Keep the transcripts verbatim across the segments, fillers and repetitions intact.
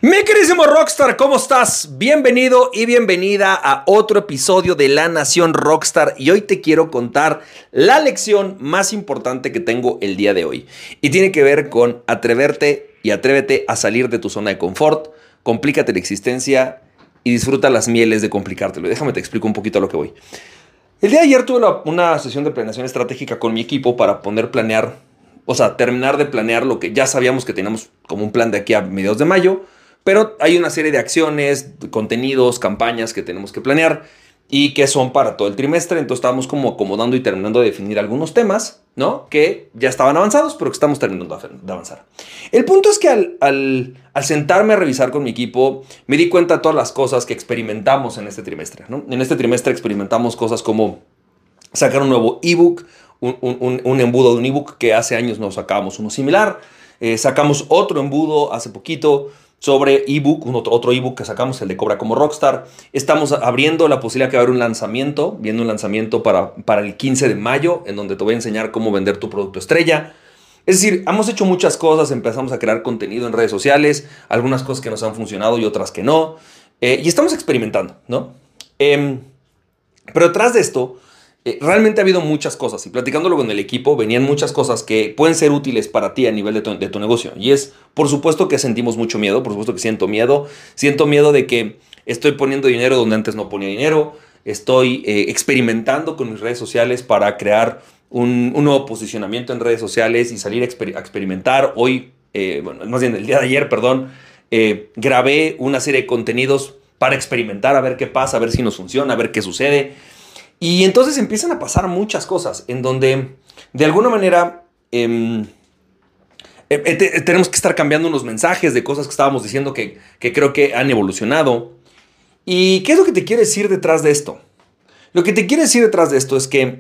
Mi queridísimo Rockstar, ¿cómo estás? Bienvenido y bienvenida a otro episodio de La Nación Rockstar. Y hoy te quiero contar la lección más importante que tengo el día de hoy. Y tiene que ver con atreverte y atrévete a salir de tu zona de confort, complícate la existencia y disfruta las mieles de complicártelo. Déjame te explico un poquito a lo que voy. El día de ayer tuve una, una sesión de planeación estratégica con mi equipo para poner planear, o sea, terminar de planear lo que ya sabíamos que teníamos como un plan de aquí a mediados de mayo. Pero hay una serie de acciones, contenidos, campañas que tenemos que planear y que son para todo el trimestre. Entonces estábamos como acomodando y terminando de definir algunos temas, ¿no? Que ya estaban avanzados, pero que estamos terminando de avanzar. El punto es que al, al, al sentarme a revisar con mi equipo, me di cuenta de todas las cosas que experimentamos en este trimestre, ¿no? En este trimestre experimentamos cosas como sacar un nuevo ebook, un, un, un embudo de un ebook que hace años no sacábamos uno similar. Eh, sacamos otro embudo hace poquito sobre ebook, un otro, otro ebook que sacamos, el de Cobra como Rockstar. Estamos abriendo la posibilidad que va a haber un lanzamiento, viendo un lanzamiento para, para el quince de mayo, en donde te voy a enseñar cómo vender tu producto estrella. Es decir, hemos hecho muchas cosas, empezamos a crear contenido en redes sociales, algunas cosas que nos han funcionado y otras que no, eh, y estamos experimentando, ¿no? Eh, pero detrás de esto, Eh, realmente ha habido muchas cosas y platicándolo con el equipo venían muchas cosas que pueden ser útiles para ti a nivel de tu, de tu negocio. Y es, por supuesto que sentimos mucho miedo, por supuesto que siento miedo. Siento miedo de que estoy poniendo dinero donde antes no ponía dinero. Estoy eh, experimentando con mis redes sociales para crear un, un nuevo posicionamiento en redes sociales y salir a, exper a experimentar. Hoy, eh, bueno, más bien el día de ayer, perdón, eh, grabé una serie de contenidos para experimentar, a ver qué pasa, a ver si nos funciona, a ver qué sucede. Y entonces empiezan a pasar muchas cosas en donde de alguna manera eh, eh, te, tenemos que estar cambiando unos mensajes de cosas que estábamos diciendo que, que creo que han evolucionado. ¿Y qué es lo que te quiero decir detrás de esto? Lo que te quiero decir detrás de esto es que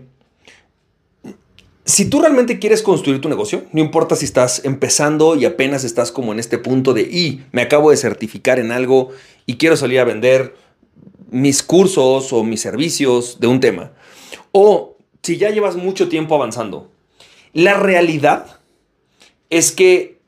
si tú realmente quieres construir tu negocio, no importa si estás empezando y apenas estás como en este punto de y me acabo de certificar en algo y quiero salir a vender mis cursos o mis servicios de un tema, o si ya llevas mucho tiempo avanzando, la realidad es que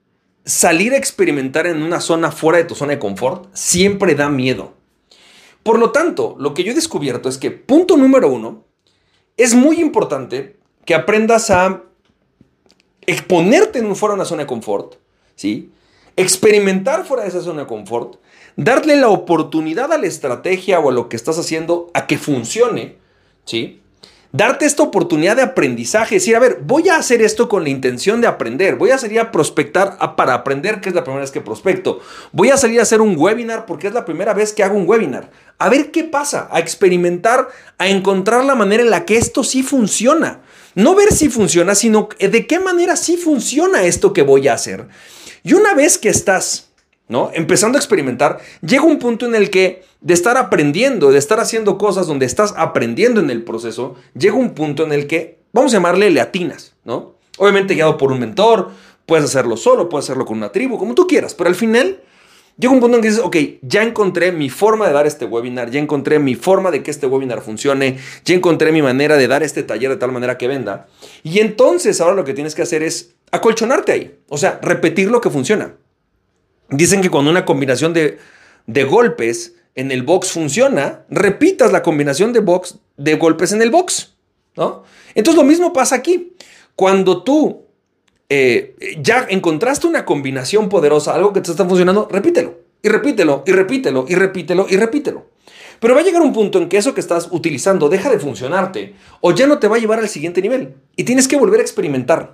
salir a experimentar en una zona fuera de tu zona de confort siempre da miedo. Por lo tanto, lo que yo he descubierto es que, punto número uno, es muy importante que aprendas a exponerte en un fuera de una zona de confort, ¿sí? Experimentar fuera de esa zona de confort, darle la oportunidad a la estrategia o a lo que estás haciendo a que funcione, ¿sí? Darte esta oportunidad de aprendizaje, decir, a ver, voy a hacer esto con la intención de aprender, voy a salir a prospectar a, para aprender, que es la primera vez que prospecto, voy a salir a hacer un webinar porque es la primera vez que hago un webinar, a ver qué pasa, a experimentar, a encontrar la manera en la que esto sí funciona, no ver si funciona, sino de qué manera sí funciona esto que voy a hacer. Y una vez que estás, ¿no?, empezando a experimentar, llega un punto en el que de estar aprendiendo, de estar haciendo cosas donde estás aprendiendo en el proceso, llega un punto en el que, vamos a llamarle, le atinas, ¿no? Obviamente guiado por un mentor, puedes hacerlo solo, puedes hacerlo con una tribu, como tú quieras, pero al final llega un punto en que dices, ok, ya encontré mi forma de dar este webinar, ya encontré mi forma de que este webinar funcione, ya encontré mi manera de dar este taller de tal manera que venda. Y entonces ahora lo que tienes que hacer es acolchonarte ahí, o sea, repetir lo que funciona. Dicen que cuando una combinación de, de golpes en el box funciona, repitas la combinación de, box, de golpes en el box, ¿no? Entonces lo mismo pasa aquí. Cuando tú eh, ya encontraste una combinación poderosa, algo que te está funcionando, repítelo, y repítelo, y repítelo, y repítelo, y repítelo. Pero va a llegar un punto en que eso que estás utilizando deja de funcionarte o ya no te va a llevar al siguiente nivel y tienes que volver a experimentar.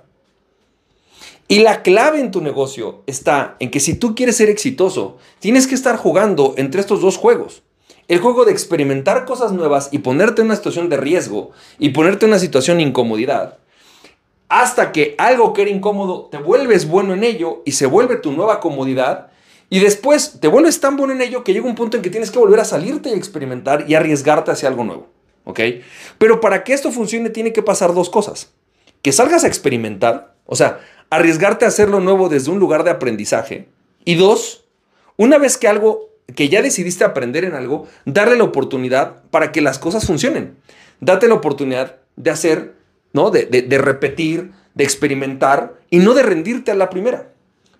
Y la clave en tu negocio está en que si tú quieres ser exitoso, tienes que estar jugando entre estos dos juegos. El juego de experimentar cosas nuevas y ponerte en una situación de riesgo y ponerte en una situación de incomodidad, hasta que algo que era incómodo te vuelves bueno en ello y se vuelve tu nueva comodidad y después te vuelves tan bueno en ello que llega un punto en que tienes que volver a salirte y experimentar y arriesgarte hacia algo nuevo, ¿ok? Pero para que esto funcione tiene que pasar dos cosas. Que salgas a experimentar, o sea, arriesgarte a hacerlo nuevo desde un lugar de aprendizaje. Y dos, una vez que algo, que ya decidiste aprender en algo, darle la oportunidad para que las cosas funcionen. Date la oportunidad de hacer, ¿no? De, de, de repetir, de experimentar y no de rendirte a la primera.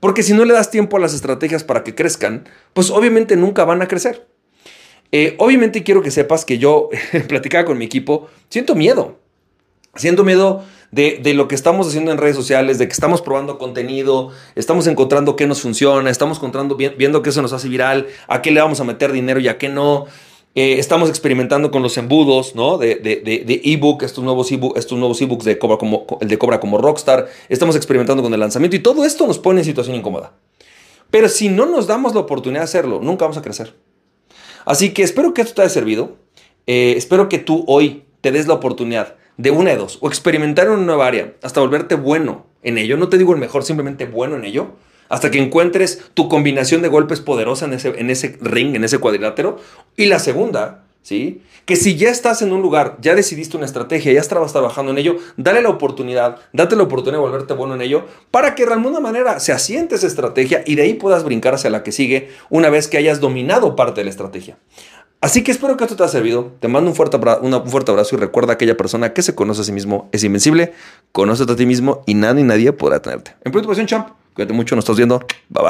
Porque si no le das tiempo a las estrategias para que crezcan, pues obviamente nunca van a crecer. Eh, obviamente quiero que sepas que yo platicaba con mi equipo, siento miedo. Siento miedo de, de lo que estamos haciendo en redes sociales, de que estamos probando contenido, estamos encontrando qué nos funciona, estamos encontrando, viendo qué se nos hace viral, a qué le vamos a meter dinero y a qué no. Eh, estamos experimentando con los embudos, ¿no? De, de, de, de ebook, estos nuevos ebook, estos nuevos ebooks de Cobra como el de Cobra como Rockstar. Estamos experimentando con el lanzamiento y todo esto nos pone en situación incómoda. Pero si no nos damos la oportunidad de hacerlo, nunca vamos a crecer. Así que espero que esto te haya servido. Eh, espero que tú hoy te des la oportunidad de una de dos, o experimentar en una nueva área hasta volverte bueno en ello. No te digo el mejor, simplemente bueno en ello. Hasta que encuentres tu combinación de golpes poderosa en ese, en ese ring, en ese cuadrilátero. Y la segunda, ¿sí? Que si ya estás en un lugar, ya decidiste una estrategia, ya estabas trabajando en ello, dale la oportunidad, date la oportunidad de volverte bueno en ello para que de alguna manera se asiente esa estrategia y de ahí puedas brincar hacia la que sigue una vez que hayas dominado parte de la estrategia. Así que espero que esto te haya servido. Te mando un fuerte, abrazo, un fuerte abrazo y recuerda a aquella persona que se conoce a sí mismo es invencible. Conócete a ti mismo y nada ni nadie podrá tenerte. En próxima ocasión, champ. Cuídate mucho, nos estás viendo. Bye bye.